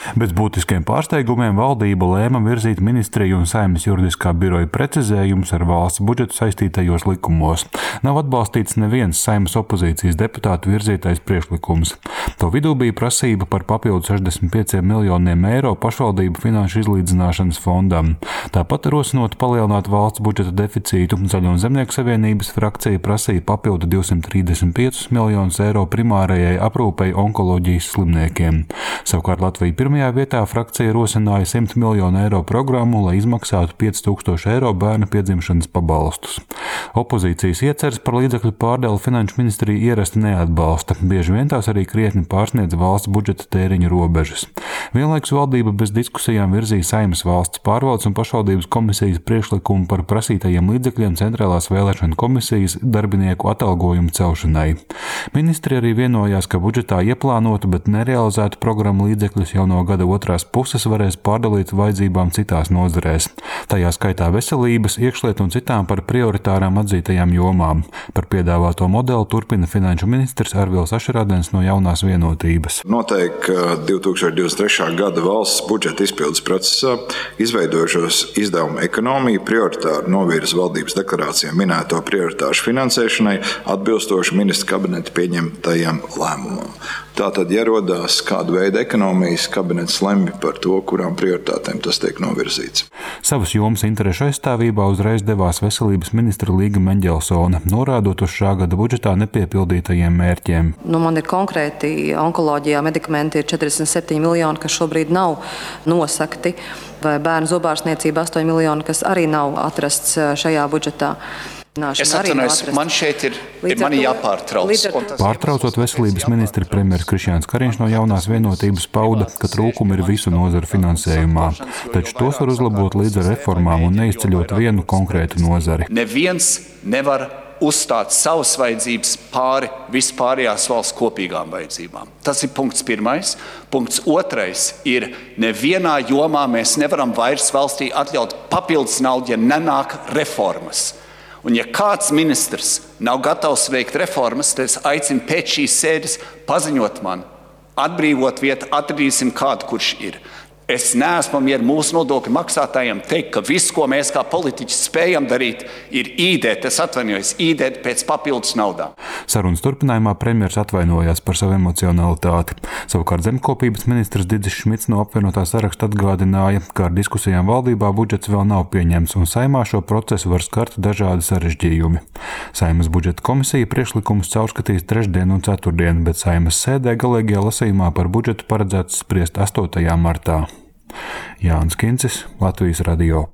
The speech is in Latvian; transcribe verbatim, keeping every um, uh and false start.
Bez būtiskiem pārsteigumiem valdība lēma virzīt ministriju un Saeimas juridiskā biroja precizējumus ar valsts budžetu saistītajos likumos. Nav atbalstīts neviens Saeimas opozīcijas deputātu virzītais priekšlikums. To vidū bija prasība par papildu sešdesmit pieciem miljoniem eiro pašvaldību finanšu izlīdzināšanas fondam. Tāpat rosinot palielināt valsts budžeta deficītu, Zaļo un Zemnieku savienības frakcija prasīja papildu divsimt trīsdesmit piecus miljonus eiro primārajai aprūpei onkoloģijas slimniekiem. Savukārt Latvija pirmajā vietā frakcija rosināja simt miljonu eiro programmu, lai izmaksātu pieci tūkstoši eiro bērna piedzimšanas pabalstus. Opozīcijas ieceres par līdzekļu pārdali finanšu ministrija ierasti neatbalsta, bieži vien tās arī krietni pārsniedz valsts budžeta tēriņu robežas. Vienlaikus valdība bez diskusijām virzīja Saeimas valsts pārvaldes un pašvaldības komisijas priekšlikumu par prasītajiem līdzekļiem centrālās vēlēšana komisijas darbinieku atalgojumu celšanai. Ministri arī vienojās, ka budžetā ieplānotu, bet nerealizētu programmu līdzekļus jau no gada otrās puses varēs pārdalīt vajadzībām citās nozarēs. Tajā skaitā veselības, iekšlietu un citām par prioritārām atzītajām jomām. Par piedāvāto modeli turpina finanšu ministrs Arvils Ašerādens no Jaunās vienotības. Noteikti divi tūkstoši divdesmit trešā gada valsts budžeta izpildes procesā izveidojušos izdevumu ekonomiju prioritāri novirza valdības deklarācijā minēto prioritāšu finansēšanai atbilstoši ministra kabineta pieņemtajam lēmumam. Tātad, ja rodās kāda veida ekonomijas, kabinets lemj par to, kurām prioritātēm tas tiek novirzīts. Savas jomas interešu aizstāvībā uzreiz devās veselības ministra Līga Meņģelsone, norādot uz šā gada budžetā nepiepildītajiem mērķiem. Nu, man ir konkrēti onkoloģijā medikamenti ir četrdesmit septiņi miljoni, kas šobrīd nav nosakti, vai bērnu zobārstniecība astoņi miljoni, kas arī nav atrasts šajā budžetā. Es atvainojos, man šeit ir, ir mani jāpārtrauc. Pārtraucot veselības ministri, premjeras Krišjāns Kariņš no Jaunās vienotības pauda, ka trūkumi ir visu nozaru finansējumā, taču tos var uzlabot līdz ar reformām un neizceļot vienu konkrētu nozari. Neviens nevar uzstāt savas vajadzības pāri vispārējās valsts kopīgām vajadzībām. Tas ir punkts pirmais. Punkts otrais ir, nevienā jomā mēs nevaram vairs valstī atļaut papildus naudu, ja nenāk reformas. Un ja kāds ministrs nav gatavs veikt reformas, tad es aicinu pēc šīs sēdes paziņot man, atbrīvot vietu, atradīsim kādu, kurš ir. Es neesmu mieru mūsu nodokļu maksātājiem teikt, ka viss, ko mēs kā politiķi spējam darīt, ir īdēt, es atvainojos, īdēt pēc papildus naudām. Sarunas turpinājumā premjers atvainojās par savu emocionalitāti. Savukārt zemkopības ministrs Didzis Šmits no apvienotā saraksta atgādināja, ka ar diskusijām valdībā budžets vēl nav pieņemts un Saeimā šo procesu var skart dažādi sarežģījumi. Saeimas budžeta komisija priekšlikumus caurskatīs trešdien un ceturtdien, bet Saeimas sēdē galīgajā lasījumā par budžetu paredzēts spriest astotajā martā. Jānis Kincis, Latvijas radio.